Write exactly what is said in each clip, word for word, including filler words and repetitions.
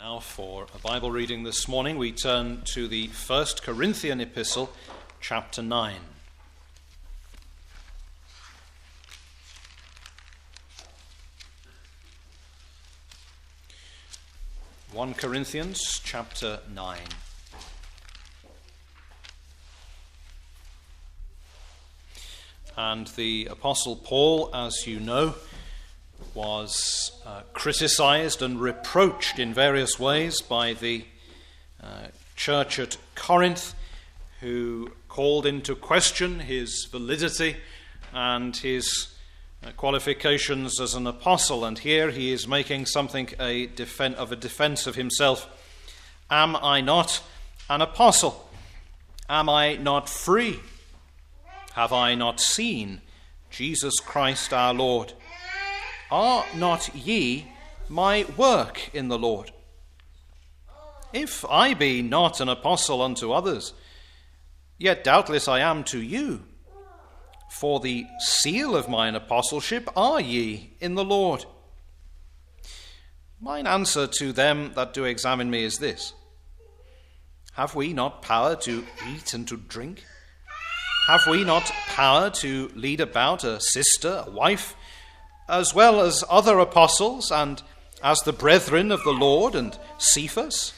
Now for a Bible reading this morning, we turn to the First Corinthian epistle, chapter nine. First Corinthians chapter nine. And the Apostle Paul, as you know, was uh, criticized and reproached in various ways by the uh, church at Corinth, who called into question his validity and his uh, qualifications as an apostle. And here he is making something a defen- of a defense of himself. Am I not an apostle? Am I not free? Have I not seen Jesus Christ our Lord? Are not ye my work in the Lord? If I be not an apostle unto others, yet doubtless I am to you. For the seal of mine apostleship are ye in the Lord. Mine answer to them that do examine me is this: Have we not power to eat and to drink? Have we not power to lead about a sister, a wife, as well as other apostles, and as the brethren of the Lord, and Cephas?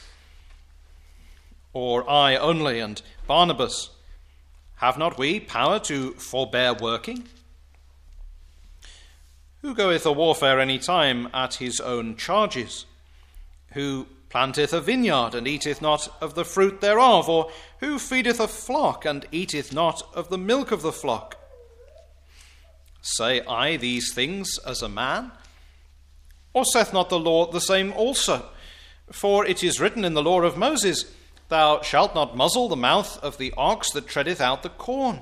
Or I only, and Barnabas? Have not we power to forbear working? Who goeth a warfare any time at his own charges? Who planteth a vineyard, and eateth not of the fruit thereof? Or who feedeth a flock, and eateth not of the milk of the flock? Say I these things as a man? Or saith not the law the same also? For it is written in the law of Moses, Thou shalt not muzzle the mouth of the ox that treadeth out the corn.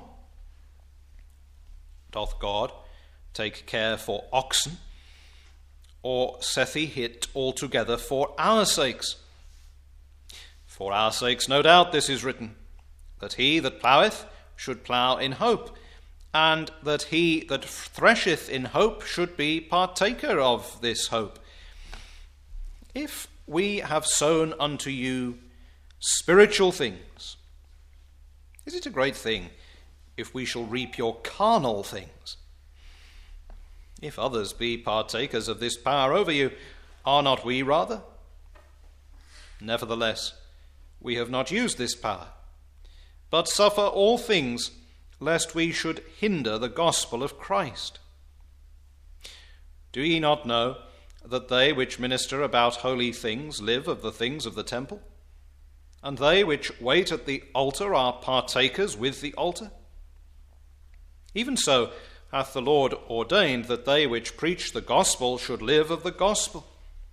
Doth God take care for oxen? Or saith he it altogether for our sakes? For our sakes, no doubt, this is written, that he that ploweth should plow in hope, and that he that thresheth in hope should be partaker of this hope. If we have sown unto you spiritual things, is it a great thing if we shall reap your carnal things? If others be partakers of this power over you, are not we rather? Nevertheless, we have not used this power, but suffer all things, lest we should hinder the gospel of Christ. Do ye not know that they which minister about holy things live of the things of the temple? And they which wait at the altar are partakers with the altar? Even so hath the Lord ordained that they which preach the gospel should live of the gospel.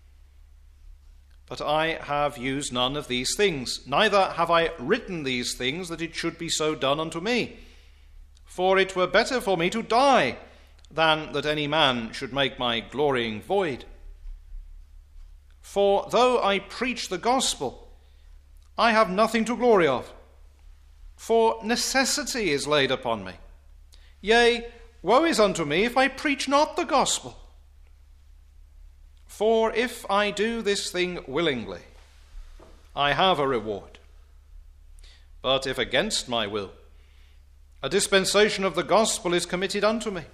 But I have used none of these things, neither have I written these things that it should be so done unto me. For it were better for me to die than that any man should make my glorying void. For though I preach the gospel, I have nothing to glory of, for necessity is laid upon me. Yea, woe is unto me if I preach not the gospel. For if I do this thing willingly, I have a reward. But if against my will, a dispensation of the gospel is committed unto me.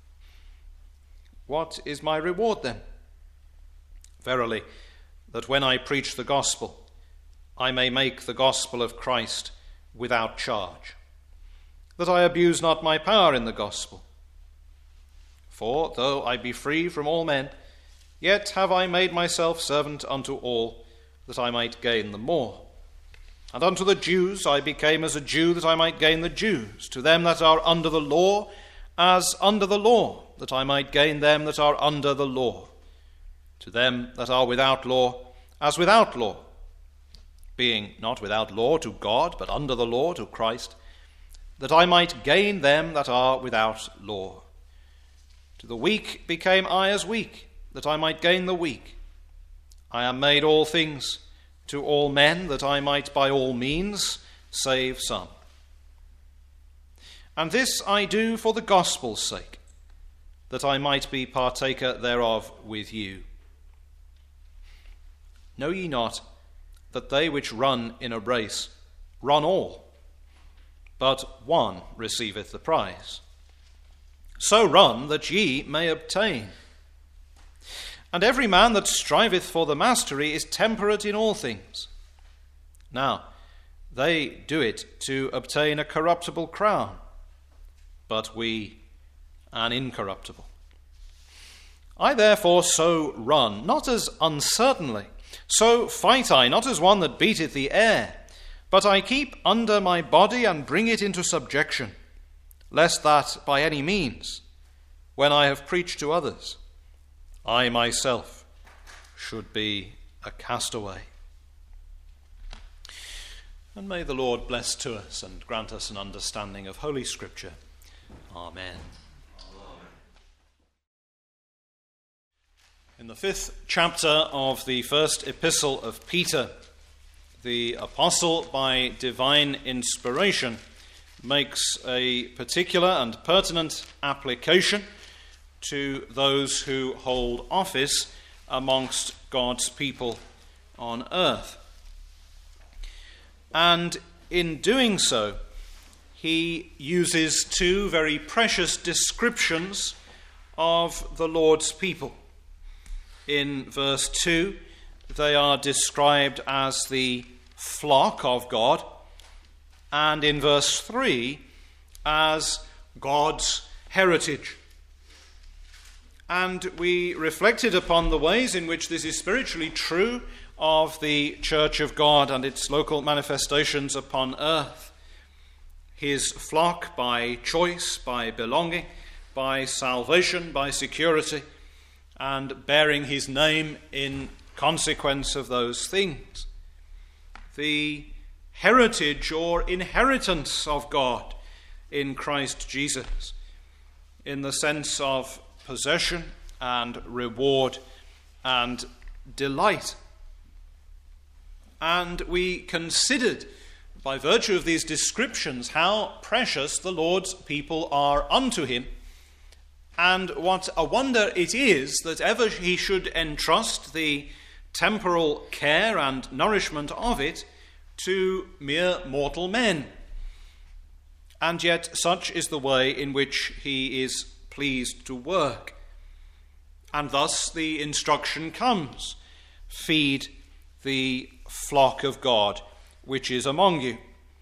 What is my reward then? Verily, that when I preach the gospel, I may make the gospel of Christ without charge, that I abuse not my power in the gospel. For though I be free from all men, yet have I made myself servant unto all, that I might gain the more. And unto the Jews I became as a Jew, that I might gain the Jews. To them that are under the law, as under the law, that I might gain them that are under the law. To them that are without law, as without law, being not without law to God, but under the law to Christ, that I might gain them that are without law. To the weak became I as weak, that I might gain the weak. I am made all things to all men, that I might by all means save some. And this I do for the gospel's sake, that I might be partaker thereof with you. Know ye not that they which run in a race run all, but one receiveth the prize? So run that ye may obtain. And every man that striveth for the mastery is temperate in all things. Now, they do it to obtain a corruptible crown, but we an incorruptible. I therefore so run, not as uncertainly, so fight I, not as one that beateth the air, but I keep under my body and bring it into subjection, lest that by any means, when I have preached to others, I myself should be a castaway. And may the Lord bless to us and grant us an understanding of Holy Scripture. Amen. In the fifth chapter of the first epistle of Peter, the apostle, by divine inspiration, makes a particular and pertinent application to those who hold office amongst God's people on earth. And in doing so, he uses two very precious descriptions of the Lord's people. In verse two, they are described as the flock of God, and in verse three, as God's heritage. And we reflected upon the ways in which this is spiritually true of the Church of God and its local manifestations upon earth. His flock by choice, by belonging, by salvation, by security, and bearing his name in consequence of those things. The heritage or inheritance of God in Christ Jesus, in the sense of possession and reward and delight. And we considered, by virtue of these descriptions, how precious the Lord's people are unto him, and what a wonder it is that ever he should entrust the temporal care and nourishment of it to mere mortal men. And yet such is the way in which he is pleased to work. And thus the instruction comes: feed the flock of God which is among you,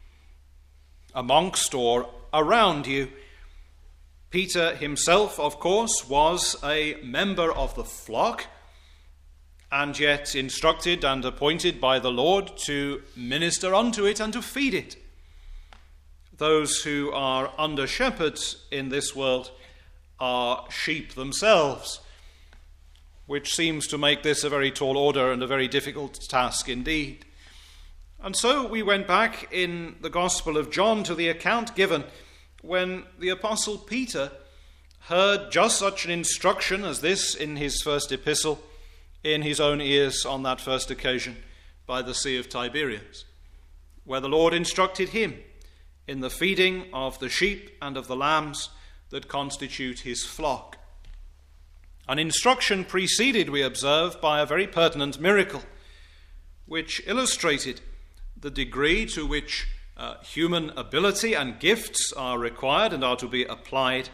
amongst or around you. Peter himself, of course, was a member of the flock, and yet instructed and appointed by the Lord to minister unto it and to feed it. Those who are under shepherds in this world are sheep themselves, which seems to make this a very tall order and a very difficult task indeed. And so we went back in the Gospel of John to the account given when the Apostle Peter heard just such an instruction as this in his first epistle in his own ears on that first occasion by the Sea of Tiberias, where the Lord instructed him in the feeding of the sheep and of the lambs that constitute his flock. An instruction preceded, we observe, by a very pertinent miracle, which illustrated the degree to which uh, human ability and gifts are required and are to be applied,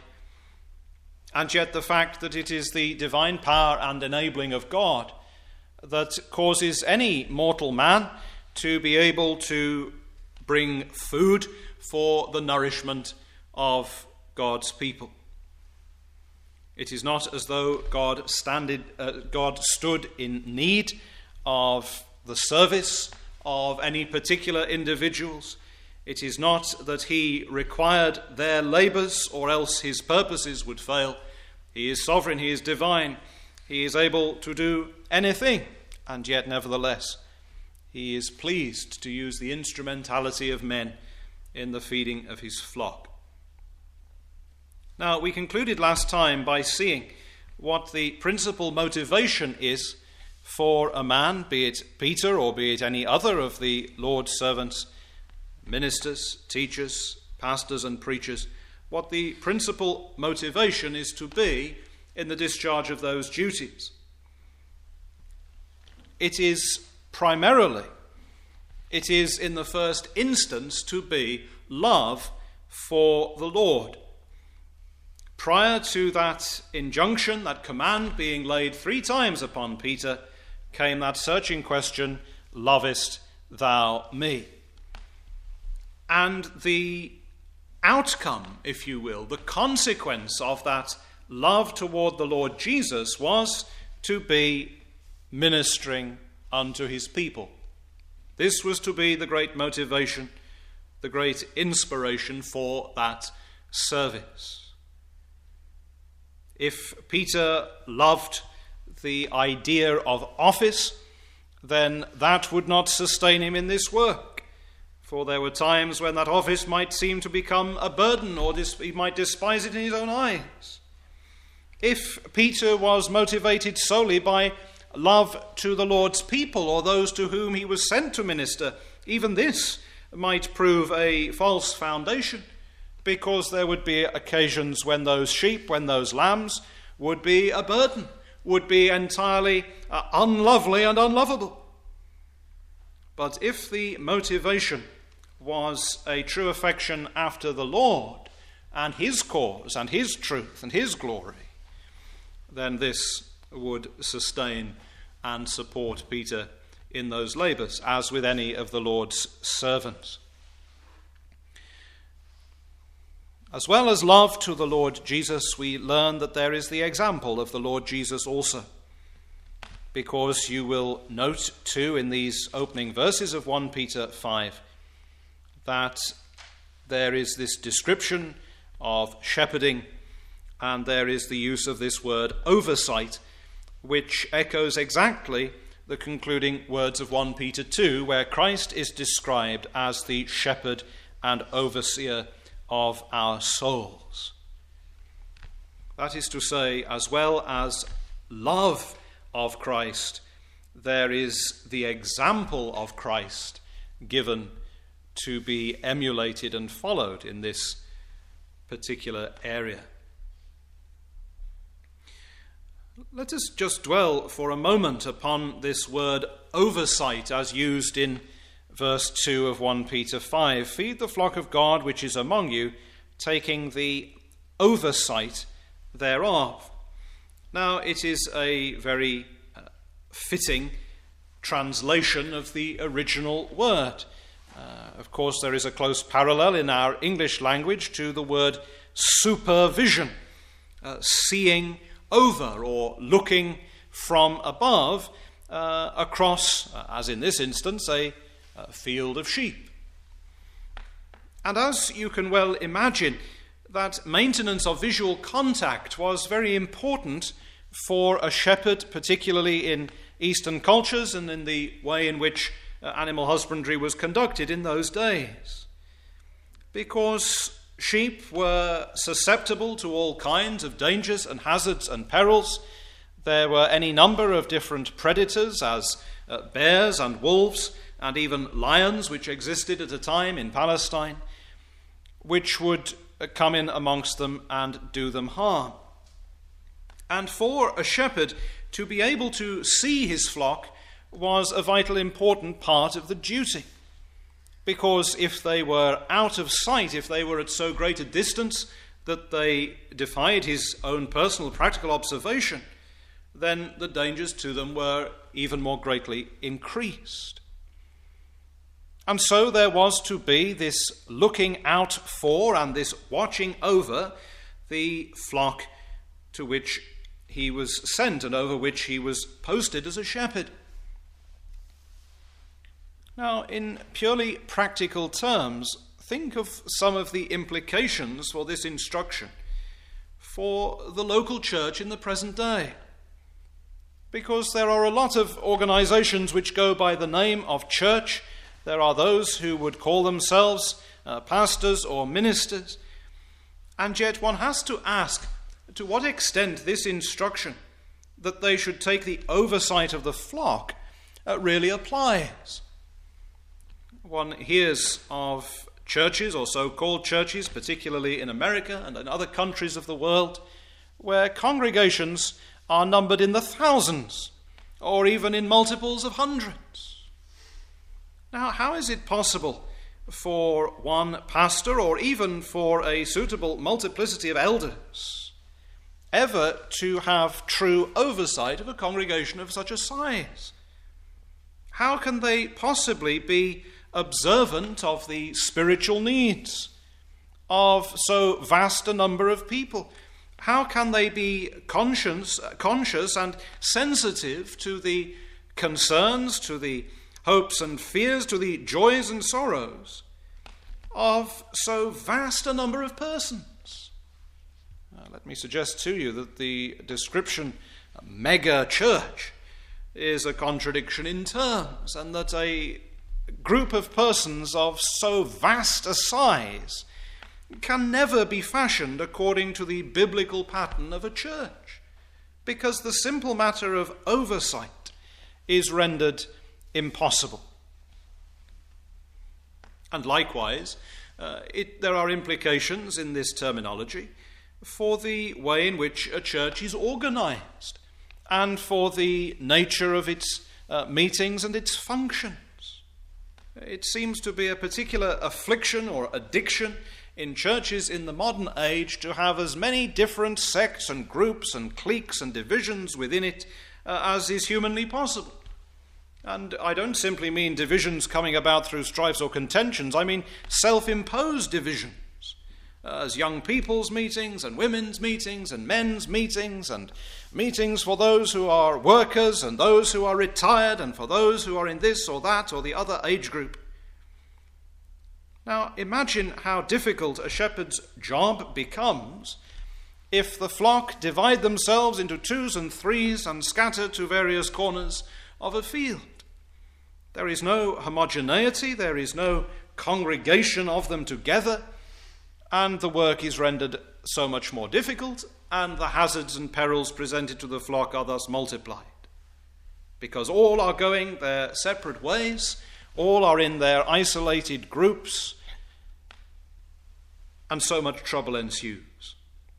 and yet the fact that it is the divine power and enabling of God that causes any mortal man to be able to bring food for the nourishment of God's people. It is not as though God, standed, uh, God stood in need of the service of any particular individuals. It is not that he required their labours or else his purposes would fail. He is sovereign, he is divine, he is able to do anything, and yet nevertheless he is pleased to use the instrumentality of men in the feeding of his flock. Now, we concluded last time by seeing what the principal motivation is for a man, be it Peter or be it any other of the Lord's servants, ministers, teachers, pastors and preachers, what the principal motivation is to be in the discharge of those duties. It is primarily, it is in the first instance to be love for the Lord. Prior to that injunction, that command being laid three times upon Peter, came that searching question, lovest thou me? And the outcome, if you will, the consequence of that love toward the Lord Jesus was to be ministering unto his people. This was to be the great motivation, the great inspiration for that service. If Peter loved the idea of office, then that would not sustain him in this work. For there were times when that office might seem to become a burden, or dis- he might despise it in his own eyes. If Peter was motivated solely by love to the Lord's people, or those to whom he was sent to minister, even this might prove a false foundation, because there would be occasions when those sheep, when those lambs would be a burden, would be entirely uh, unlovely and unlovable. But if the motivation was a true affection after the Lord and his cause and his truth and his glory, then this would sustain and support Peter in those labours, as with any of the Lord's servants. As well as love to the Lord Jesus, we learn that there is the example of the Lord Jesus also. Because you will note too in these opening verses of First Peter five that there is this description of shepherding, and there is the use of this word oversight, which echoes exactly the concluding words of First Peter two, where Christ is described as the shepherd and overseer of our souls. That is to say, as well as love of Christ, there is the example of Christ given to be emulated and followed in this particular area. Let us just dwell for a moment upon this word oversight as used in verse two of First Peter five. Feed the flock of God which is among you, taking the oversight thereof. Now, it is a very uh, fitting translation of the original word. Uh, of course, there is a close parallel in our English language to the word supervision, uh, seeing over or looking from above uh, across, uh, as in this instance, a, a field of sheep. And as you can well imagine, that maintenance of visual contact was very important for a shepherd, particularly in Eastern cultures and in the way in which uh, animal husbandry was conducted in those days. Because sheep were susceptible to all kinds of dangers and hazards and perils. There were any number of different predators, as uh, bears and wolves, and even lions, which existed at a time in Palestine, which would uh, come in amongst them and do them harm. And for a shepherd to be able to see his flock was a vital important part of the duty. Because if they were out of sight, if they were at so great a distance that they defied his own personal practical observation, then the dangers to them were even more greatly increased. And so there was to be this looking out for and this watching over the flock to which he was sent and over which he was posted as a shepherd. Now, in purely practical terms, think of some of the implications for this instruction for the local church in the present day. Because there are a lot of organizations which go by the name of church. There are those who would call themselves uh, pastors or ministers. And yet one has to ask, to what extent this instruction that they should take the oversight of the flock uh, really applies. One hears of churches or so-called churches, particularly in America and in other countries of the world, where congregations are numbered in the thousands or even in multiples of hundreds. how is it possible for one pastor, or even for a suitable multiplicity of elders, ever to have true oversight of a congregation of such a size? How can they possibly be observant of the spiritual needs of so vast a number of people? How can they be conscious, conscious and sensitive to the concerns, to the hopes and fears, to the joys and sorrows of so vast a number of persons? Uh, let me suggest to you that the description mega church is a contradiction in terms, and that a group of persons of so vast a size can never be fashioned according to the biblical pattern of a church, because the simple matter of oversight is rendered impossible. And likewise, uh, it, there are implications in this terminology for the way in which a church is organized, and for the nature of its uh, meetings and its functions. It seems to be a particular affliction or addiction in churches in the modern age to have as many different sects and groups and cliques and divisions within it uh, as is humanly possible. And I don't simply mean divisions coming about through strifes or contentions. I mean self-imposed divisions, uh, as young people's meetings and women's meetings and men's meetings, and meetings for those who are workers and those who are retired, and for those who are in this or that or the other age group. Now, imagine how difficult a shepherd's job becomes if the flock divide themselves into twos and threes and scatter to various corners of a field. There is no homogeneity, there is no congregation of them together, and the work is rendered so much more difficult, and the hazards and perils presented to the flock are thus multiplied, because all are going their separate ways, all are in their isolated groups, and so much trouble ensues.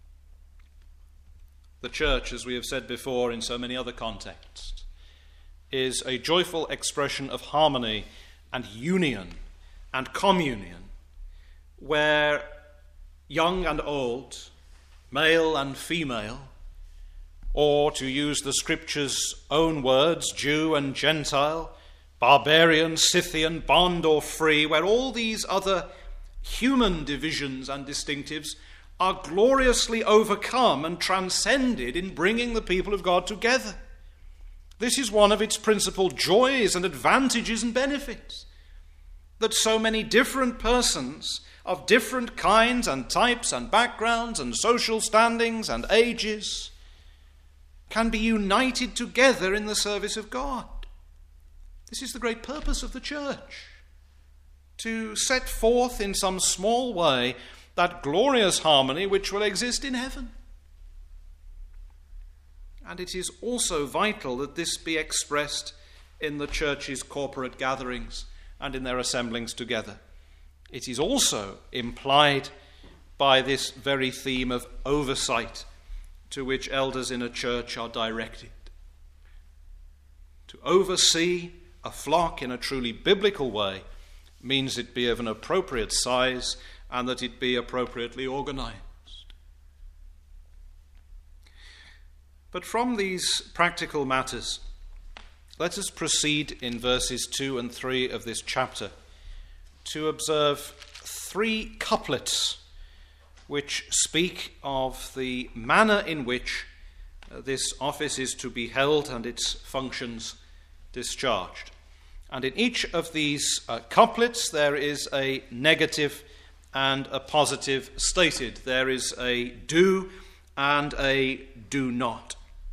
The church, as we have said before in so many other contexts, is a joyful expression of harmony and union and communion, where young and old, male and female, or to use the Scripture's own words, Jew and Gentile, barbarian, Scythian, bond or free, where all these other human divisions and distinctives are gloriously overcome and transcended in bringing the people of God together. This is one of its principal joys and advantages and benefits, that so many different persons of different kinds and types and backgrounds and social standings and ages can be united together in the service of God. This is the great purpose of the church, to set forth in some small way that glorious harmony which will exist in heaven. And it is also vital that this be expressed in the church's corporate gatherings and in their assemblings together. It is also implied by this very theme of oversight to which elders in a church are directed. To oversee a flock in a truly biblical way means it be of an appropriate size and that it be appropriately organized. But from these practical matters, let us proceed in verses two and three of this chapter to observe three couplets which speak of the manner in which this office is to be held and its functions discharged. And in each of these uh, couplets there is a negative and a positive stated. There is a do and a do not.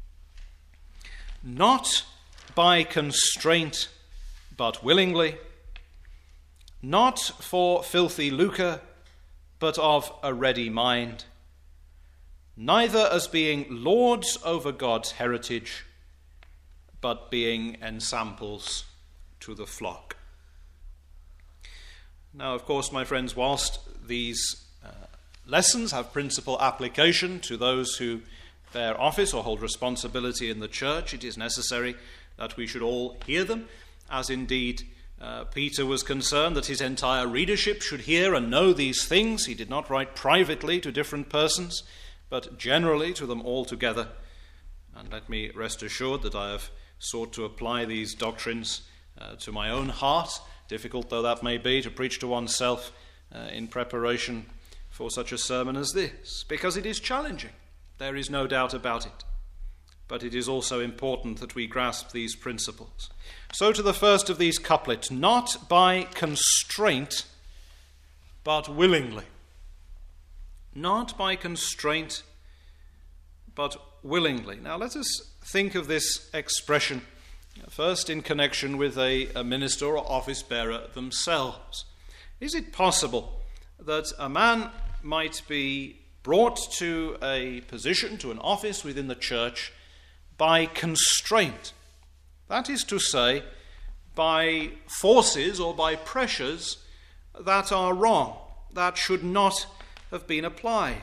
Not by constraint, but willingly. Not for filthy lucre, but of a ready mind. Neither as being lords over God's heritage, but being ensamples to the flock. Now, of course, my friends, whilst these uh, lessons have principal application to those who bear office or hold responsibility in the church, it is necessary that we should all hear them, as indeed Uh, Peter was concerned that his entire readership should hear and know these things. He did not write privately to different persons, but generally to them all together. And let me rest assured that I have sought to apply these doctrines uh, to my own heart, difficult though that may be to preach to oneself uh, in preparation for such a sermon as this, because it is challenging. There is no doubt about it. But it is also important that we grasp these principles. So to the first of these couplets, not by constraint, but willingly. Not by constraint, but willingly. Now let us think of this expression first in connection with a, a minister or office bearer themselves. Is it possible that a man might be brought to a position, to an office within the church, by constraint? That is to say, by forces or by pressures that are wrong, that should not have been applied.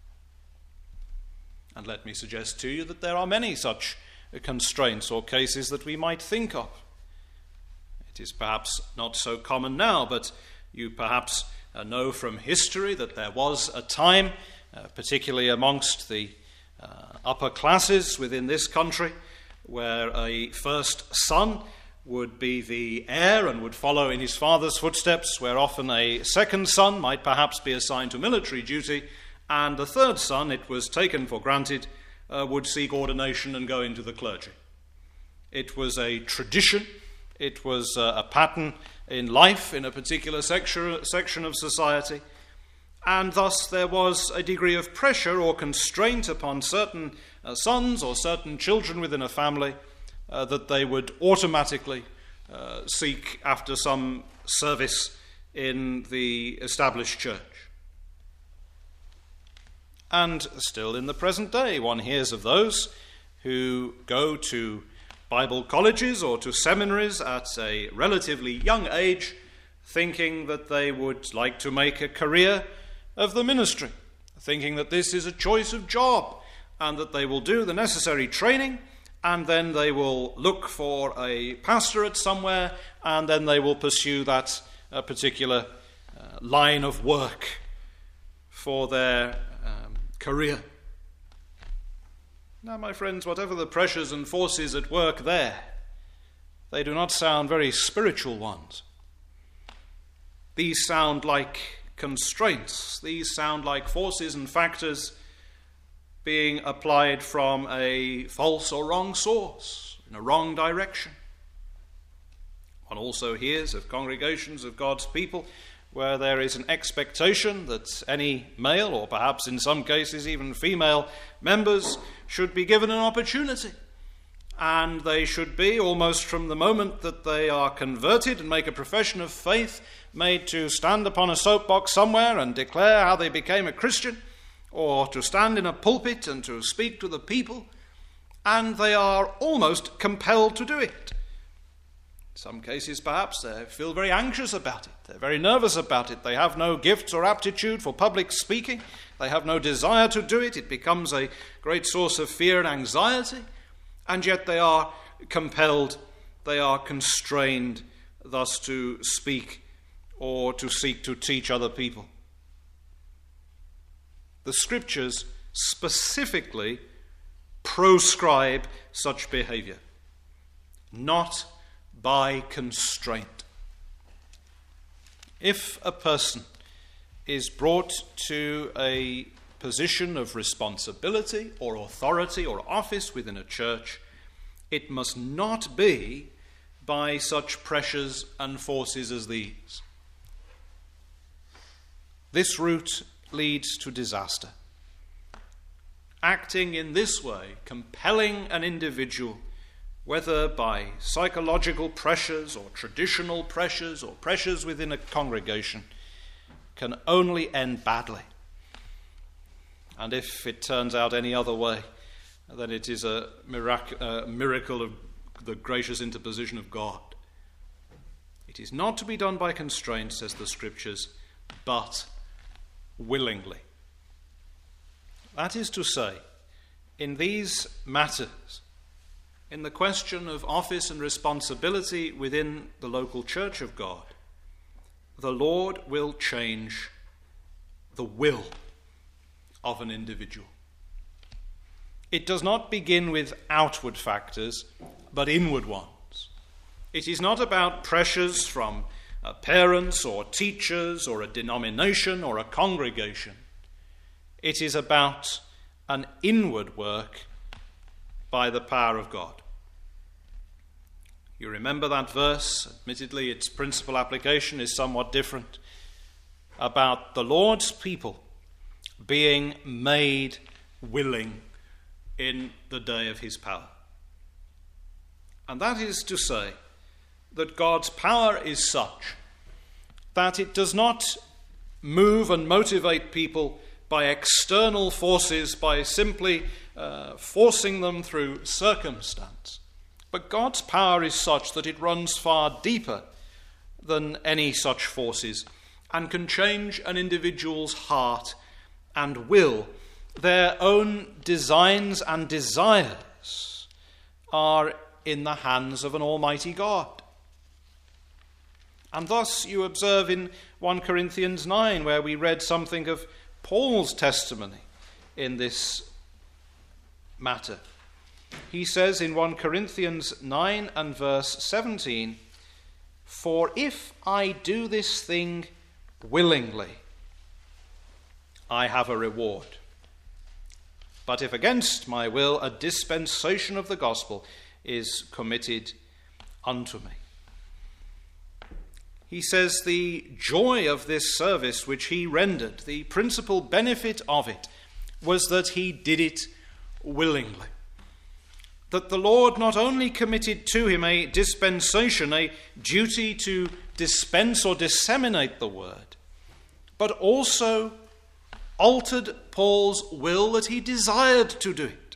And let me suggest to you that there are many such constraints or cases that we might think of. It is perhaps not so common now, but you perhaps uh, know from history that there was a time, uh, particularly amongst the uh, upper classes within this country, where a first son would be the heir and would follow in his father's footsteps, where often a second son might perhaps be assigned to military duty, and the third son, it was taken for granted, uh, would seek ordination and go into the clergy. It was a tradition, it was uh, a pattern in life in a particular section, section of society, and thus there was a degree of pressure or constraint upon certain uh, sons or certain children within a family uh, that they would automatically uh, seek after some service in the established church. And still in the present day, one hears of those who go to Bible colleges or to seminaries at a relatively young age, thinking that they would like to make a career of the ministry, thinking that this is a choice of job and that they will do the necessary training and then they will look for a pastorate somewhere and then they will pursue that uh, particular uh, line of work for their um, career. Now, my friends, whatever the pressures and forces at work there, they do not sound very spiritual ones. These sound like constraints. These sound like forces and factors being applied from a false or wrong source, in a wrong direction. One also hears of congregations of God's people where there is an expectation that any male, or perhaps in some cases even female, members should be given an opportunity. And they should be, almost from the moment that they are converted and make a profession of faith, made to stand upon a soapbox somewhere and declare how they became a Christian, or to stand in a pulpit and to speak to the people, and they are almost compelled to do it. In some cases, perhaps, they feel very anxious about it. They're very nervous about it. They have no gifts or aptitude for public speaking. They have no desire to do it. It becomes a great source of fear and anxiety. And yet they are compelled, they are constrained thus to speak or to seek to teach other people. The Scriptures specifically proscribe such behavior, not by constraint. If a person is brought to a position of responsibility or authority or office within a church, it must not be by such pressures and forces as these. This route leads to disaster. Acting in this way, compelling an individual, whether by psychological pressures or traditional pressures or pressures within a congregation, can only end badly. And if it turns out any other way, then it is a mirac- uh, miracle of the gracious interposition of God. It is not to be done by constraint, says the Scriptures, but willingly. That is to say, in these matters, in the question of office and responsibility within the local church of God, the Lord will change the will of an individual. It does not begin with outward factors, but inward ones. It is not about pressures from uh, parents or teachers or a denomination or a congregation. It is about an inward work by the power of God. You remember that verse? Admittedly, its principal application is somewhat different, about the Lord's people being made willing in the day of his power. And that is to say that God's power is such that it does not move and motivate people by external forces, by simply uh, forcing them through circumstance. But God's power is such that it runs far deeper than any such forces and can change an individual's heart and will. Their own designs and desires are in the hands of an almighty God. And thus you observe in First Corinthians nine, where we read something of Paul's testimony in this matter. He says in First Corinthians nine and verse seventeen, "For if I do this thing willingly, I have a reward. But if against my will, a dispensation of the gospel is committed unto me." He says the joy of this service which he rendered, the principal benefit of it, was that he did it willingly. That the Lord not only committed to him a dispensation, a duty to dispense or disseminate the word, but also altered Paul's will that he desired to do it.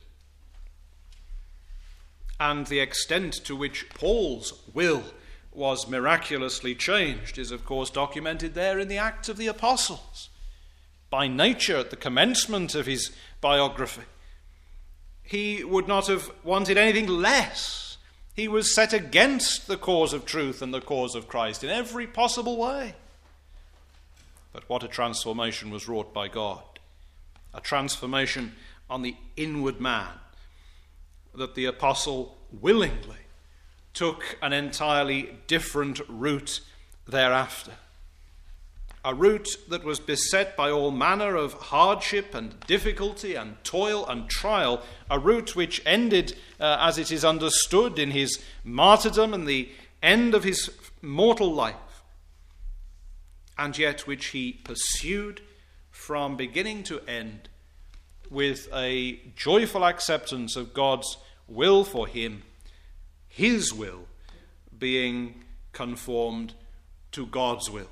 And the extent to which Paul's will was miraculously changed is, of course, documented there in the Acts of the Apostles. By nature, at the commencement of his biography, he would not have wanted anything less. He was set against the cause of truth and the cause of Christ in every possible way. But what a transformation was wrought by God. A transformation on the inward man, that the apostle willingly took an entirely different route thereafter. A route that was beset by all manner of hardship and difficulty and toil and trial. A route which ended, uh, as it is understood, in his martyrdom and the end of his mortal life. And yet which he pursued from beginning to end with a joyful acceptance of God's will for him, his will being conformed to God's will.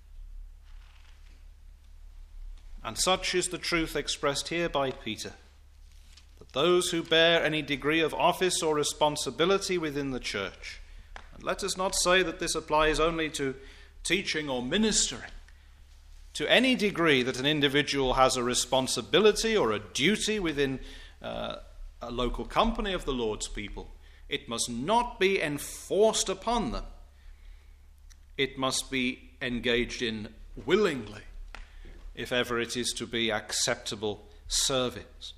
And such is the truth expressed here by Peter, that those who bear any degree of office or responsibility within the church, and let us not say that this applies only to teaching or ministering, to any degree that an individual has a responsibility or a duty within uh, a local company of the Lord's people, it must not be enforced upon them. It must be engaged in willingly, if ever it is to be acceptable service.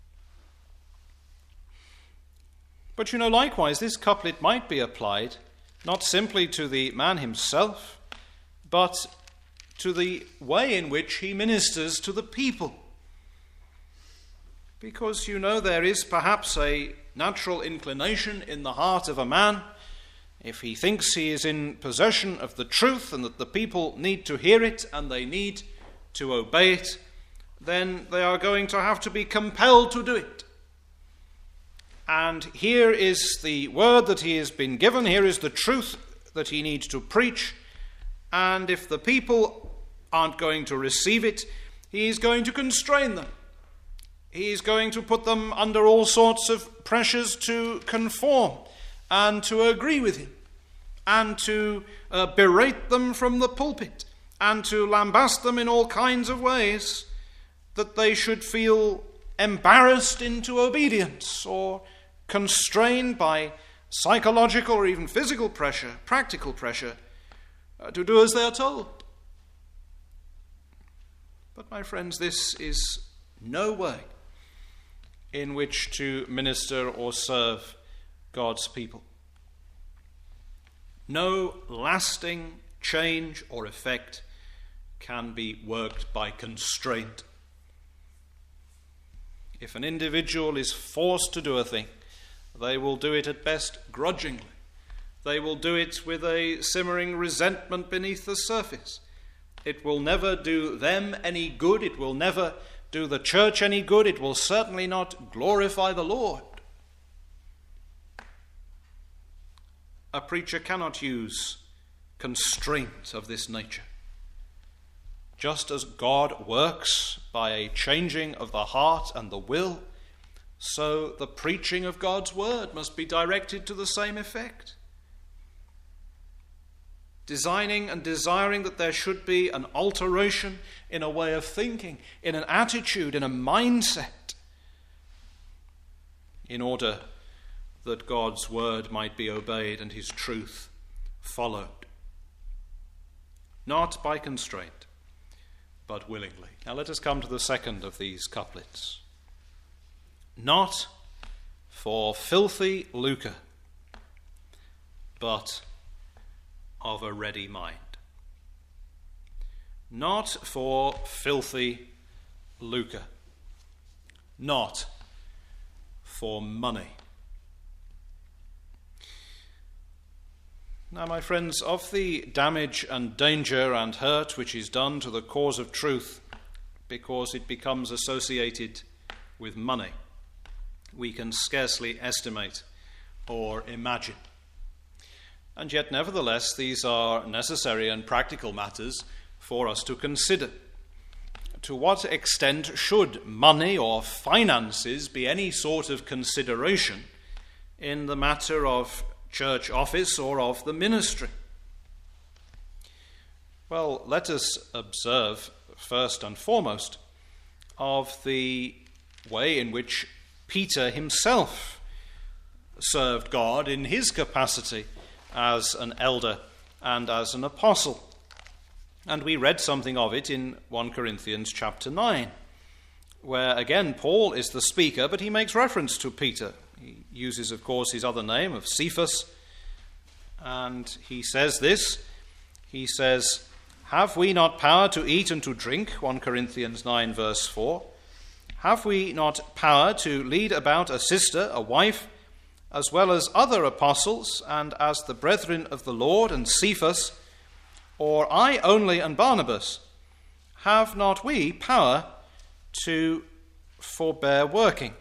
But you know, likewise, this couplet might be applied not simply to the man himself, but to the way in which he ministers to the people. Because, you know, there is perhaps a natural inclination in the heart of a man, if he thinks he is in possession of the truth and that the people need to hear it and they need to obey it, then they are going to have to be compelled to do it. And here is the word that he has been given, here is the truth that he needs to preach, and if the people aren't going to receive it, he is going to constrain them. He is going to put them under all sorts of pressures to conform and to agree with him, and to uh, berate them from the pulpit, and to lambast them in all kinds of ways, that they should feel embarrassed into obedience or constrained by psychological or even physical pressure, practical pressure, uh, to do as they are told. But my friends, this is no way in which to minister or serve God's people. No lasting change or effect can be worked by constraint. If an individual is forced to do a thing, they will do it at best grudgingly. They will do it with a simmering resentment beneath the surface. It will never do them any good. It will never do the church any good. It will certainly not glorify the Lord. A preacher cannot use constraint of this nature. Just as God works by a changing of the heart and the will, so the preaching of God's word must be directed to the same effect. Designing and desiring that there should be an alteration in a way of thinking, in an attitude, in a mindset, in order that God's word might be obeyed and his truth followed. Not by constraint, but willingly. Now let us come to the second of these couplets. Not for filthy lucre, but of a ready mind. Not for filthy lucre, not for money. Now, my friends, of the damage and danger and hurt which is done to the cause of truth because it becomes associated with money, we can scarcely estimate or imagine. And yet, nevertheless, these are necessary and practical matters for us to consider. To what extent should money or finances be any sort of consideration in the matter of church office or of the ministry? Well, let us observe first and foremost of the way in which Peter himself served God in his capacity as an elder and as an apostle. And we read something of it in First Corinthians chapter nine, where again Paul is the speaker, but he makes reference to Peter. He uses, of course, his other name of Cephas, and he says this. He says, "Have we not power to eat and to drink?" First Corinthians nine verse four. "Have we not power to lead about a sister, a wife, as well as other apostles, and as the brethren of the Lord and Cephas, or I only and Barnabas? Have not we power to forbear working?"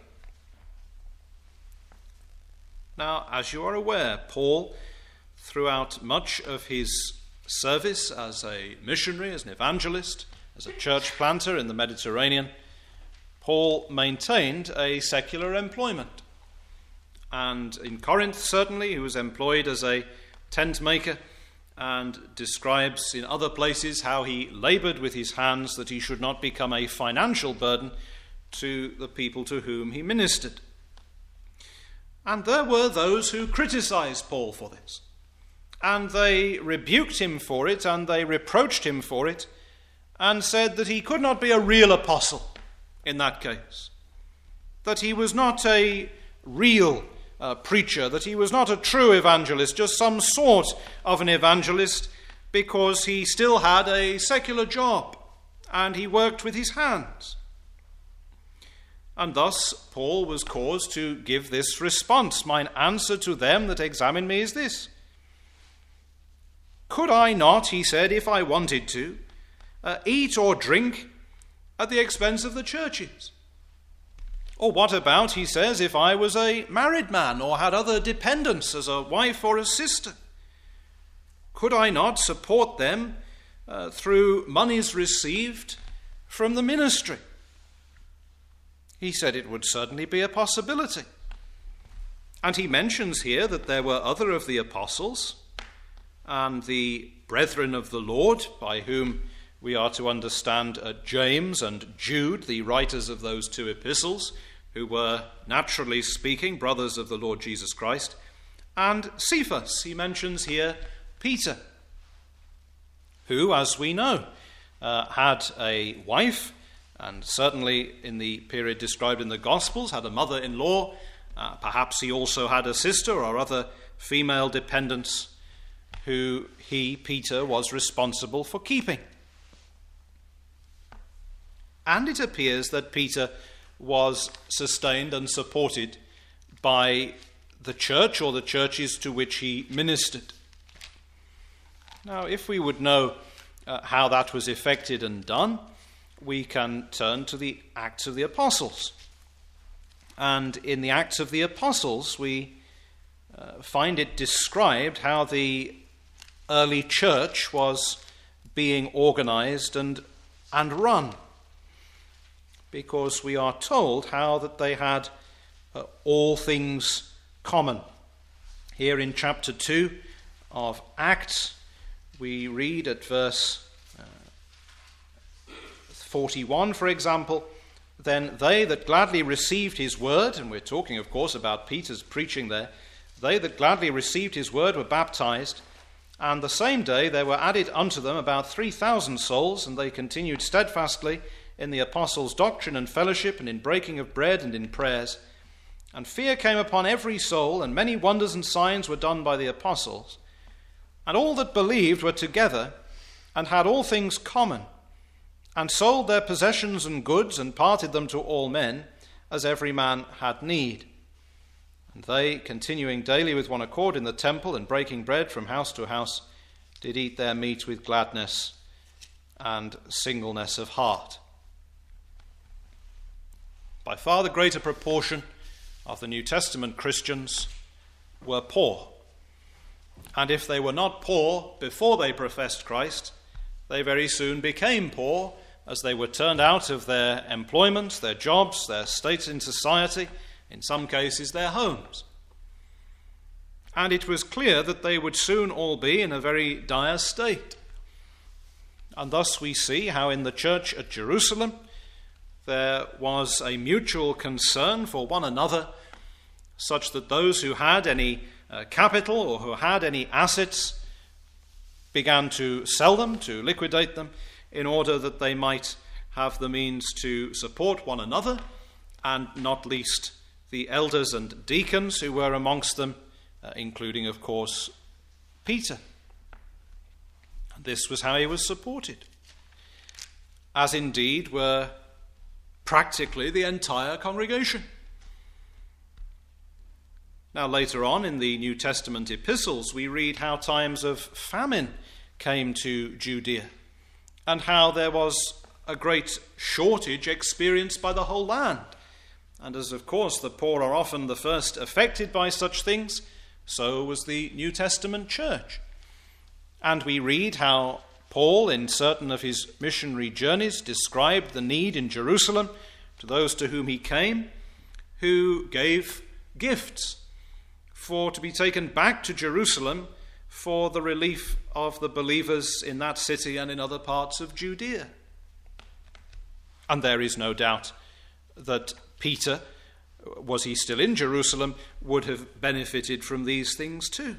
Now, as you are aware, Paul, throughout much of his service as a missionary, as an evangelist, as a church planter in the Mediterranean, Paul maintained a secular employment. And in Corinth, certainly, he was employed as a tent maker, and describes in other places how he labored with his hands that he should not become a financial burden to the people to whom he ministered. And there were those who criticized Paul for this, and they rebuked him for it, and they reproached him for it, and said that he could not be a real apostle in that case, that he was not a real uh, preacher, that he was not a true evangelist, just some sort of an evangelist, because he still had a secular job and he worked with his hands. And thus Paul was caused to give this response: "Mine answer to them that examine me is this. Could I not," he said, "if I wanted to, uh, eat or drink at the expense of the churches? Or what about," he says, "if I was a married man or had other dependents as a wife or a sister? Could I not support them uh, through monies received from the ministry?" He said it would certainly be a possibility. And he mentions here that there were other of the apostles and the brethren of the Lord, by whom we are to understand uh, James and Jude, the writers of those two epistles, who were, naturally speaking, brothers of the Lord Jesus Christ, and Cephas. He mentions here Peter, who, as we know, uh, had a wife, and certainly in the period described in the Gospels, had a mother-in-law. Uh, perhaps he also had a sister or other female dependents who he, Peter, was responsible for keeping. And it appears that Peter was sustained and supported by the church or the churches to which he ministered. Now, if we would know uh, how that was effected and done, we can turn to the Acts of the Apostles. And in the Acts of the Apostles, we uh, find it described how the early church was being organized and, and run. Because we are told how that they had uh, all things common. Here in chapter two of Acts, we read at verse uh, forty-one, for example, "Then they that gladly received his word," and we're talking, of course, about Peter's preaching there, "they that gladly received his word were baptized, and the same day there were added unto them about three thousand souls, and they continued steadfastly in the apostles' doctrine and fellowship, and in breaking of bread and in prayers. And fear came upon every soul, and many wonders and signs were done by the apostles. And all that believed were together, and had all things common, and sold their possessions and goods, and parted them to all men, as every man had need. And they, continuing daily with one accord in the temple, and breaking bread from house to house, did eat their meat with gladness and singleness of heart." By far the greater proportion of the New Testament Christians were poor. And if they were not poor before they professed Christ, they very soon became poor as they were turned out of their employment, their jobs, their state in society, in some cases their homes. And it was clear that they would soon all be in a very dire state. And thus we see how in the church at Jerusalem there was a mutual concern for one another, such that those who had any uh, capital or who had any assets began to sell them, to liquidate them, in order that they might have the means to support one another, and not least the elders and deacons who were amongst them, uh, including, of course, Peter. And this was how he was supported, as indeed were practically the entire congregation. Now, later on in the New Testament epistles, we read how times of famine came to Judea, and how there was a great shortage experienced by the whole land. And as, of course, the poor are often the first affected by such things, so was the New Testament church. And we read how Paul, in certain of his missionary journeys, described the need in Jerusalem to those to whom he came, who gave gifts for to be taken back to Jerusalem for the relief of the believers in that city and in other parts of Judea. And there is no doubt that Peter, was he still in Jerusalem, would have benefited from these things too.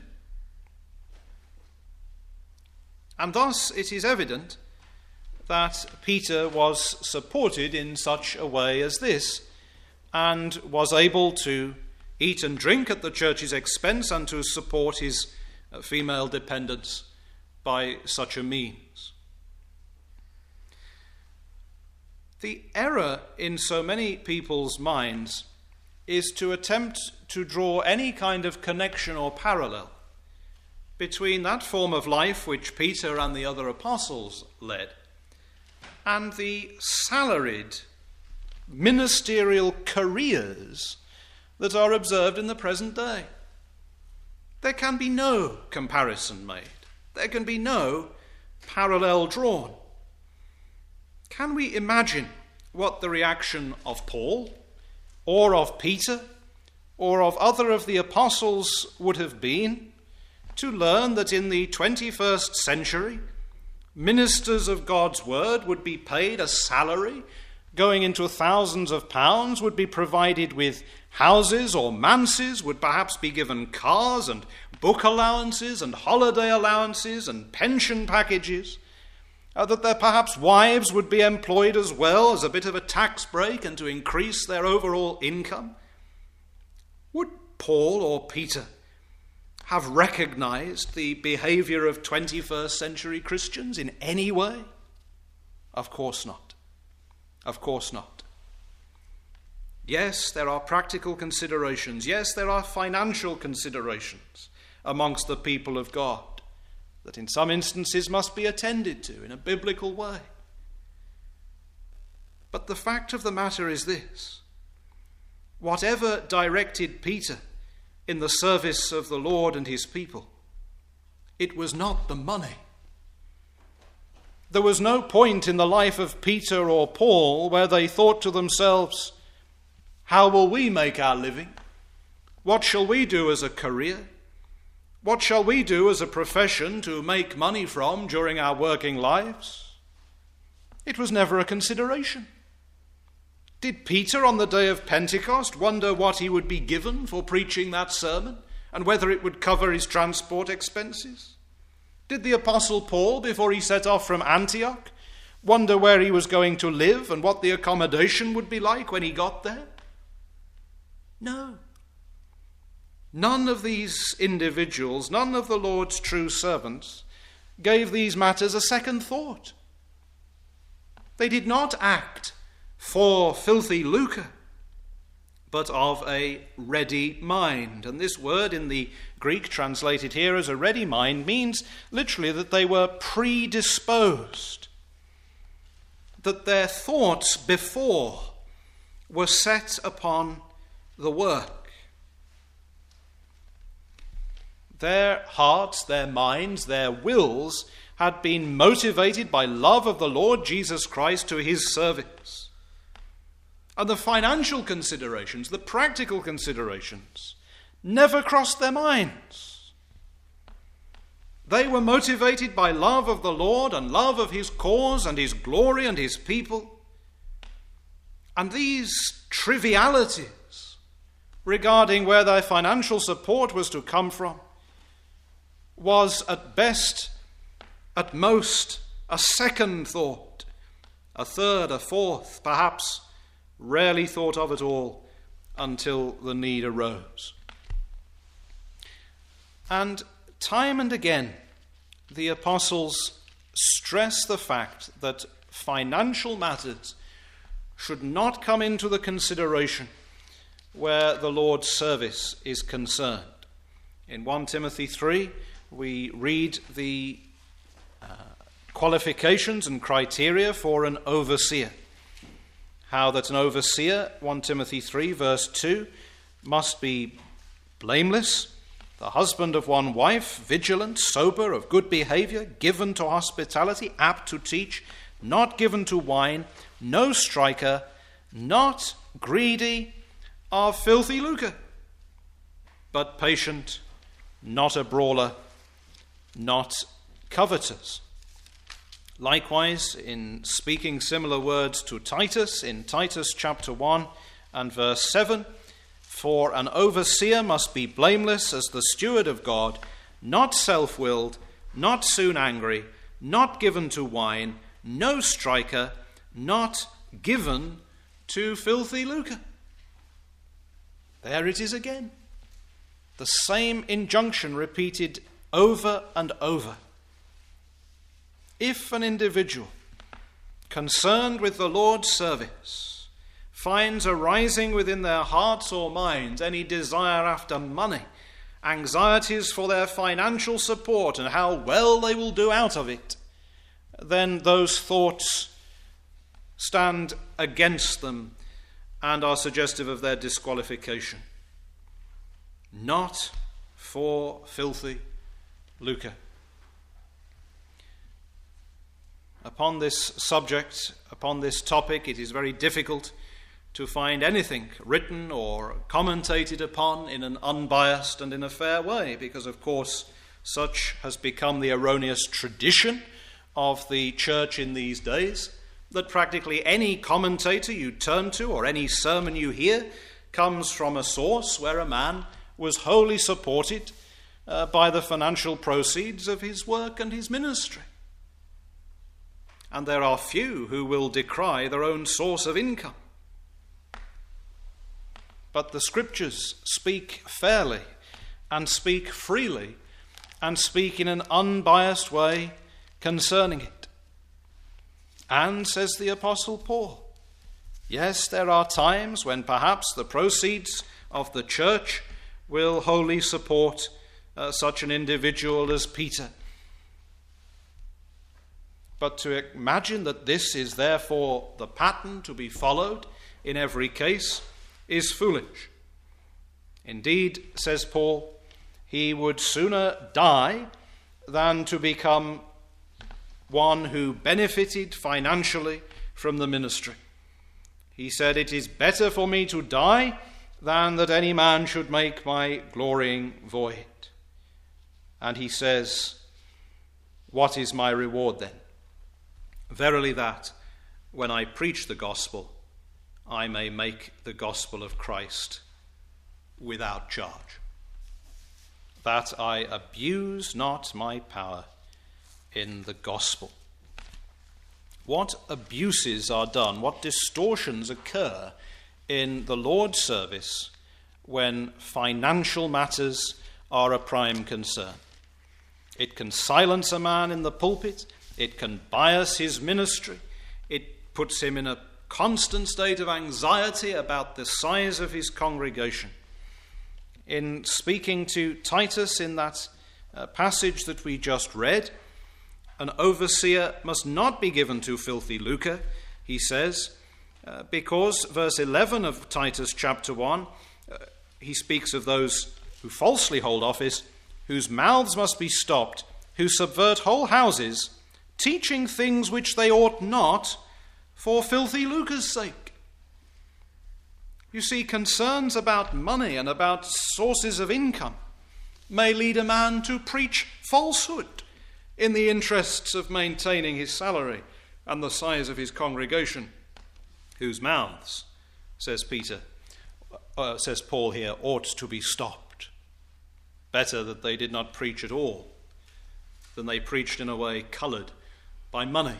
And thus it is evident that Peter was supported in such a way as this, and was able to eat and drink at the church's expense and to support his female dependents by such a means. The error in so many people's minds is to attempt to draw any kind of connection or parallel between that form of life which Peter and the other apostles led and the salaried ministerial careers that are observed in the present day. There can be no comparison made. There can be no parallel drawn. Can we imagine what the reaction of Paul, or of Peter, or of other of the apostles would have been to learn that in the twenty-first century, ministers of God's word would be paid a salary going into thousands of pounds would be provided with houses or manses, would perhaps be given cars and book allowances and holiday allowances and pension packages, uh, that their perhaps wives would be employed as well as a bit of a tax break and to increase their overall income. Would Paul or Peter have recognized the behavior of twenty-first century Christians in any way? Of course not. Of course not. Yes, there are practical considerations. Yes, there are financial considerations amongst the people of God that in some instances must be attended to in a biblical way. But the fact of the matter is this: whatever directed Peter in the service of the Lord and his people, it was not the money. There was no point in the life of Peter or Paul where they thought to themselves, how will we make our living? What shall we do as a career? What shall we do as a profession to make money from during our working lives? It was never a consideration. Did Peter on the day of Pentecost wonder what he would be given for preaching that sermon and whether it would cover his transport expenses? Did the Apostle Paul, before he set off from Antioch, wonder where he was going to live and what the accommodation would be like when he got there? No. None of these individuals, none of the Lord's true servants, gave these matters a second thought. They did not act for filthy lucre, but of a ready mind. And this word in the Greek translated here as a ready mind means literally that they were predisposed, that their thoughts before were set upon the work. Their hearts, their minds, their wills had been motivated by love of the Lord Jesus Christ to his service. And the financial considerations, the practical considerations, never crossed their minds. They were motivated by love of the Lord and love of his cause and his glory and his people. And these trivialities regarding where their financial support was to come from was at best, at most, a second thought, a third, a fourth, perhaps rarely thought of at all until the need arose. And time and again, the apostles stress the fact that financial matters should not come into the consideration where the Lord's service is concerned. In First Timothy three, we read the uh, qualifications and criteria for an overseer. How that an overseer, First Timothy three, verse two, must be blameless, the husband of one wife, vigilant, sober, of good behavior, given to hospitality, apt to teach, not given to wine, no striker, not greedy of filthy lucre, but patient, not a brawler, not covetous. Likewise, in speaking similar words to Titus, in Titus chapter one and verse seven, for an overseer must be blameless as the steward of God, not self-willed, not soon angry, not given to wine, no striker, not given to filthy lucre. There it is again. The same injunction repeated over and over. If an individual concerned with the Lord's service finds arising within their hearts or minds any desire after money, anxieties for their financial support and how well they will do out of it, then those thoughts stand against them and are suggestive of their disqualification. Not for filthy lucre. Upon this subject, upon this topic, it is very difficult to find anything written or commentated upon in an unbiased and in a fair way, because, of course, such has become the erroneous tradition of the church in these days, that practically any commentator you turn to or any sermon you hear comes from a source where a man was wholly supported uh, by the financial proceeds of his work and his ministry. And there are few who will decry their own source of income. But the Scriptures speak fairly and speak freely and speak in an unbiased way concerning it. And, says the Apostle Paul, yes, there are times when perhaps the proceeds of the church will wholly support uh, such an individual as Peter. But to imagine that this is therefore the pattern to be followed in every case is foolish. Indeed, says Paul, he would sooner die than to become one who benefited financially from the ministry. He said, "It is better for me to die than that any man should make my glorying void." And he says, "What is my reward then? Verily that, when I preach the gospel, I may make the gospel of Christ without charge, that I abuse not my power in the gospel." What abuses are done, what distortions occur in the Lord's service when financial matters are a prime concern. It can silence a man in the pulpit, it can bias his ministry, it puts him in a constant state of anxiety about the size of his congregation. In speaking to Titus in that uh, passage that we just read, an overseer must not be given to filthy lucre, he says, uh, because verse eleven of Titus chapter one, uh, he speaks of those who falsely hold office, whose mouths must be stopped, who subvert whole houses, teaching things which they ought not, for filthy lucre's sake. You see, concerns about money and about sources of income may lead a man to preach falsehood in the interests of maintaining his salary and the size of his congregation, whose mouths, says Peter, uh, says Paul here, ought to be stopped. Better that they did not preach at all than they preached in a way coloured by money.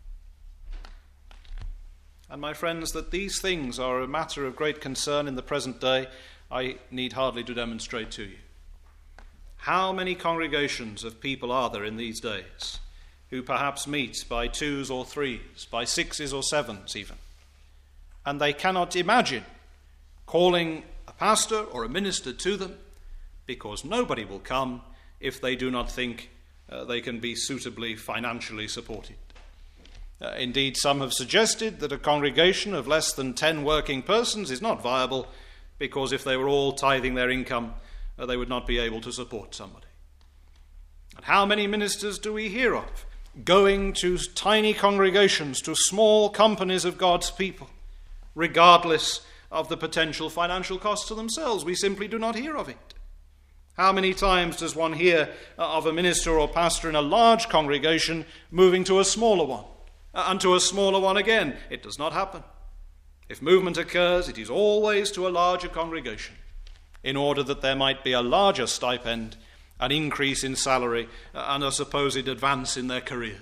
And my friends, that these things are a matter of great concern in the present day, I need hardly to demonstrate to you. How many congregations of people are there in these days who perhaps meet by twos or threes, by sixes or sevens even, and they cannot imagine calling a pastor or a minister to them, because nobody will come if they do not think uh, they can be suitably financially supported. Uh, indeed, some have suggested that a congregation of less than ten working persons is not viable, because if they were all tithing their income, uh, they would not be able to support somebody. And how many ministers do we hear of going to tiny congregations, to small companies of God's people, regardless of the potential financial cost to themselves? We simply do not hear of it. How many times does one hear of a minister or pastor in a large congregation moving to a smaller one, and to a smaller one again? It does not happen. If movement occurs, it is always to a larger congregation, in order that there might be a larger stipend, an increase in salary, and a supposed advance in their careers.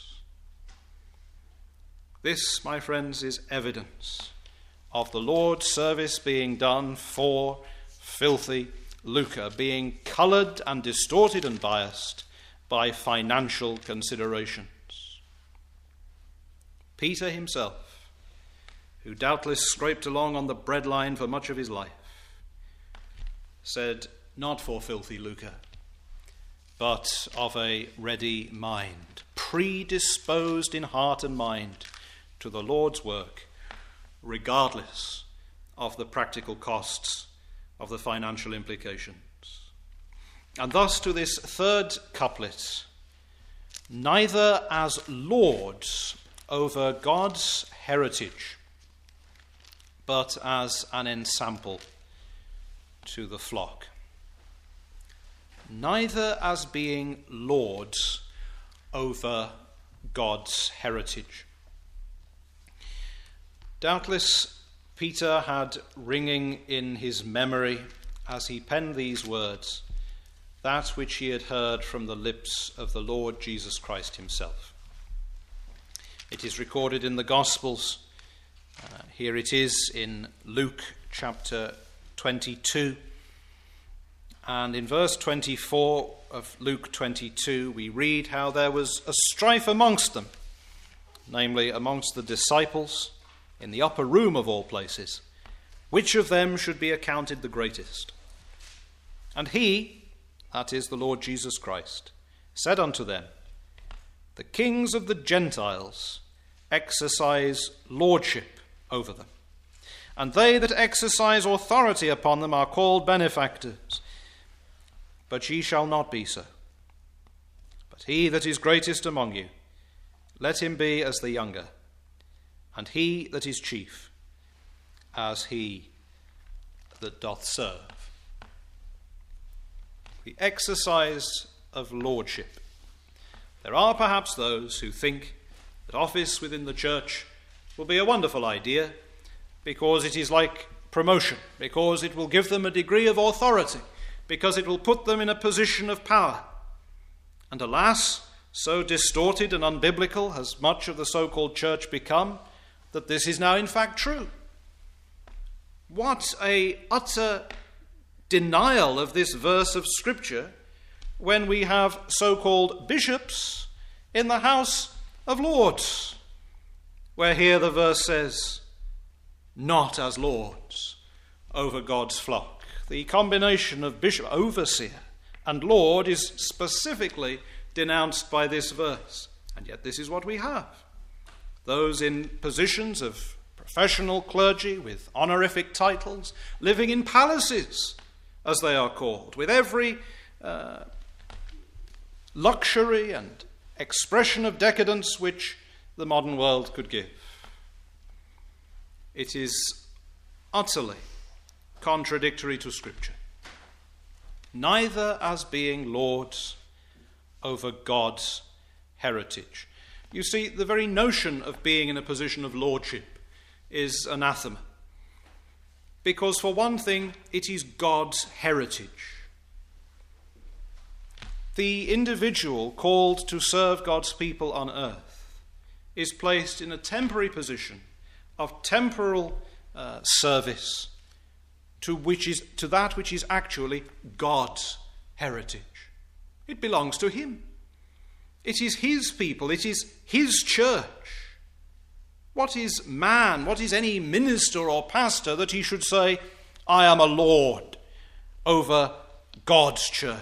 This, my friends, is evidence of the Lord's service being done for filthy lucre, being coloured and distorted and biased by financial considerations. Peter himself, who doubtless scraped along on the breadline for much of his life, said, "Not for filthy lucre, but of a ready mind, predisposed in heart and mind to the Lord's work, regardless of the practical costs of the financial implications." And thus to this third couplet, neither as lords over God's heritage, but as an ensample to the flock. Neither as being lords over God's heritage. Doubtless Peter had ringing in his memory as he penned these words that which he had heard from the lips of the Lord Jesus Christ himself. It is recorded in the Gospels. Uh, here it is in Luke chapter twenty-two. And in verse twenty-four of Luke twenty-two, we read how there was a strife amongst them, namely amongst the disciples, in the upper room of all places, which of them should be accounted the greatest. And he, that is the Lord Jesus Christ, said unto them, The kings of the Gentiles exercise lordship over them, and they that exercise authority upon them are called benefactors. But ye shall not be so. But he that is greatest among you, let him be as the younger, and he that is chief, as he that doth serve. The exercise of lordship. There are perhaps those who think that office within the church will be a wonderful idea because it is like promotion, because it will give them a degree of authority, because it will put them in a position of power. And alas, so distorted and unbiblical has much of the so-called church become that this is now in fact true. What a utter denial of this verse of Scripture when we have so-called bishops in the House of Lords, where here the verse says, not as lords over God's flock. The combination of bishop, overseer, and lord is specifically denounced by this verse. And yet this is what we have. Those in positions of professional clergy with honorific titles, living in palaces, as they are called, with every uh, luxury and expression of decadence which the modern world could give. It is utterly contradictory to Scripture. Neither as being lords over God's heritage. You see, the very notion of being in a position of lordship is anathema. Because for one thing, it is God's heritage. The individual called to serve God's people on earth is placed in a temporary position of temporal uh, service to which is to that which is actually God's heritage. It belongs to him. It is his people. It is his church. What is man, what is any minister or pastor that he should say, I am a lord over God's church?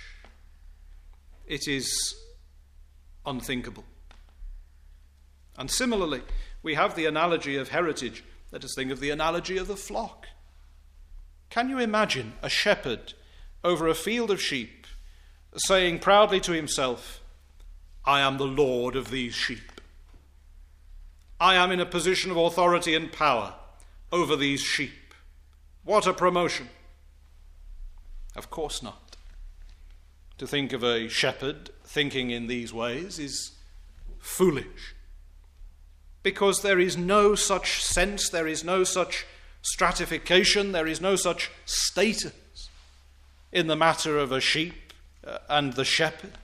It is unthinkable. And similarly, we have the analogy of heritage. Let us think of the analogy of the flock. Can you imagine a shepherd over a field of sheep saying proudly to himself, I am the Lord of these sheep. I am in a position of authority and power over these sheep. What a promotion. Of course not. To think of a shepherd thinking in these ways is foolish. Because there is no such sense, there is no such stratification, there is no such status in the matter of a sheep and the shepherd.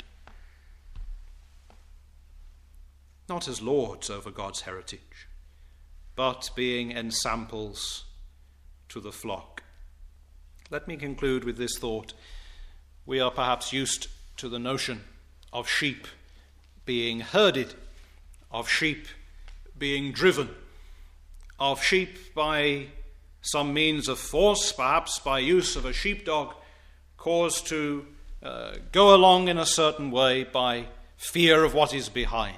Not as lords over God's heritage, but being ensamples to the flock. Let me conclude with this thought. We are perhaps used to the notion of sheep being herded, of sheep being driven, of sheep by some means of force, perhaps by use of a sheepdog, caused to uh, go along in a certain way by fear of what is behind.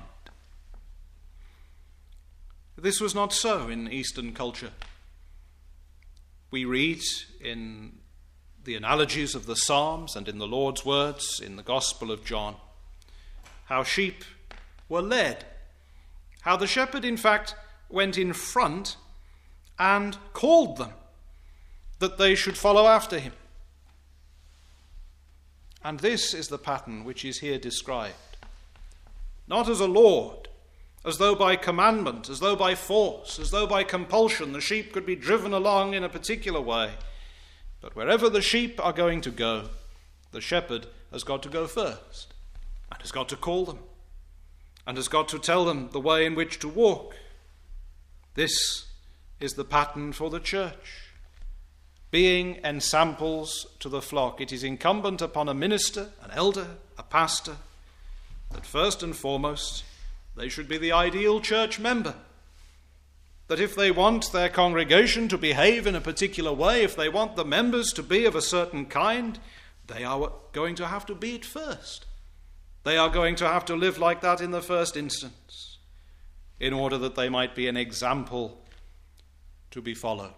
This was not so in Eastern culture. We read in the analogies of the Psalms and in the Lord's words in the Gospel of John how sheep were led, how the shepherd in fact went in front and called them that they should follow after him. And this is the pattern which is here described. Not as a lord as though by commandment, as though by force, as though by compulsion, the sheep could be driven along in a particular way. But wherever the sheep are going to go, the shepherd has got to go first, and has got to call them, and has got to tell them the way in which to walk. This is the pattern for the church. Being ensamples to the flock, it is incumbent upon a minister, an elder, a pastor, that first and foremost they should be the ideal church member. That if they want their congregation to behave in a particular way, if they want the members to be of a certain kind, they are going to have to be it first. They are going to have to live like that in the first instance, in order that they might be an example to be followed.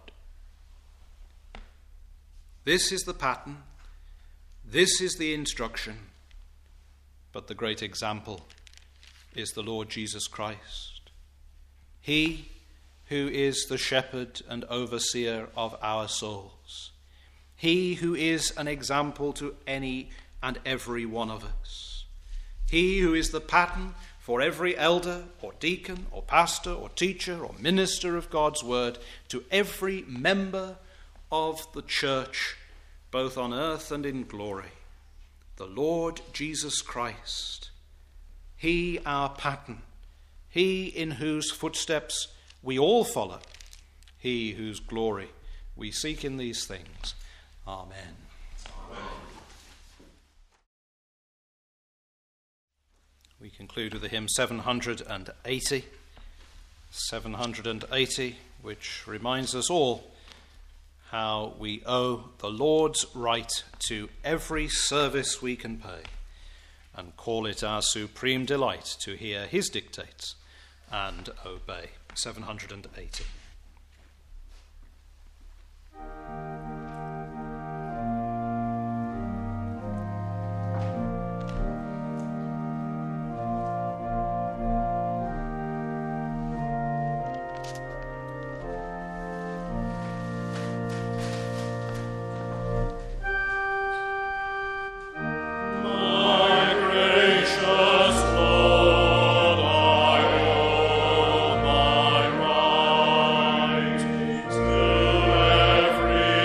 This is the pattern. This is the instruction. But the great example is the Lord Jesus Christ. He who is the shepherd and overseer of our souls. He who is an example to any and every one of us. He who is the pattern for every elder or deacon or pastor or teacher or minister of God's word, to every member of the church, both on earth and in glory. The Lord Jesus Christ. He our pattern. He in whose footsteps we all follow. He whose glory we seek in these things. Amen. Amen. We conclude with the hymn seven hundred eighty. seven hundred eighty, which reminds us all how we owe the Lord's right to every service we can pay, and call it our supreme delight to hear his dictates and obey. seven hundred eighty. Every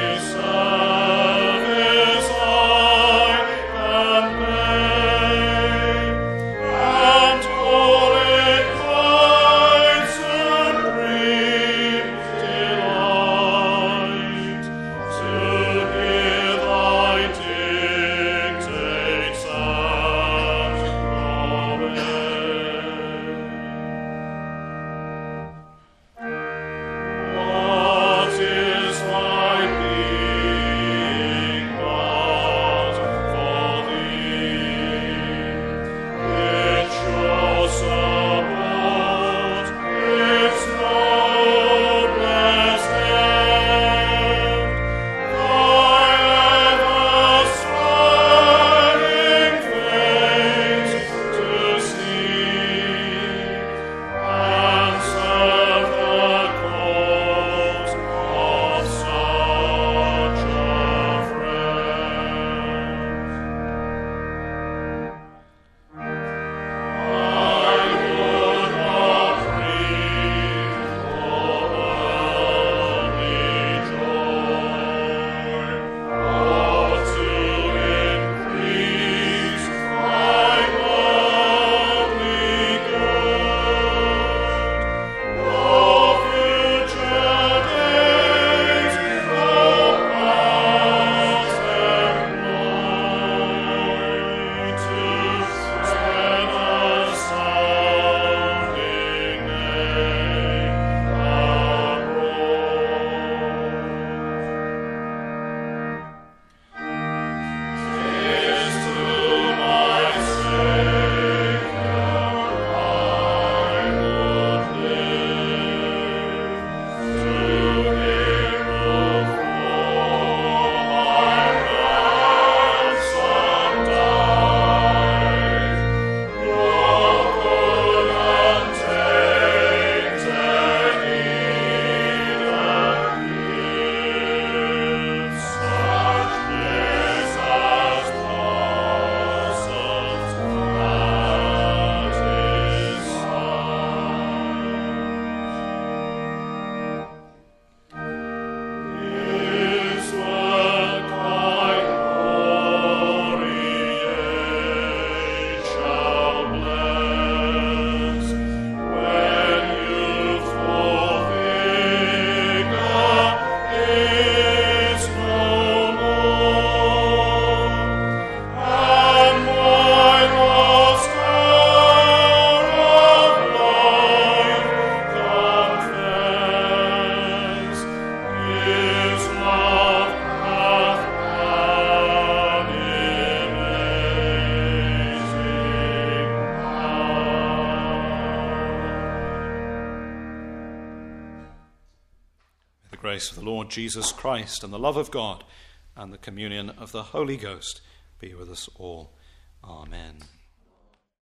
grace of the Lord Jesus Christ and the love of God and the communion of the Holy Ghost be with us all. Amen.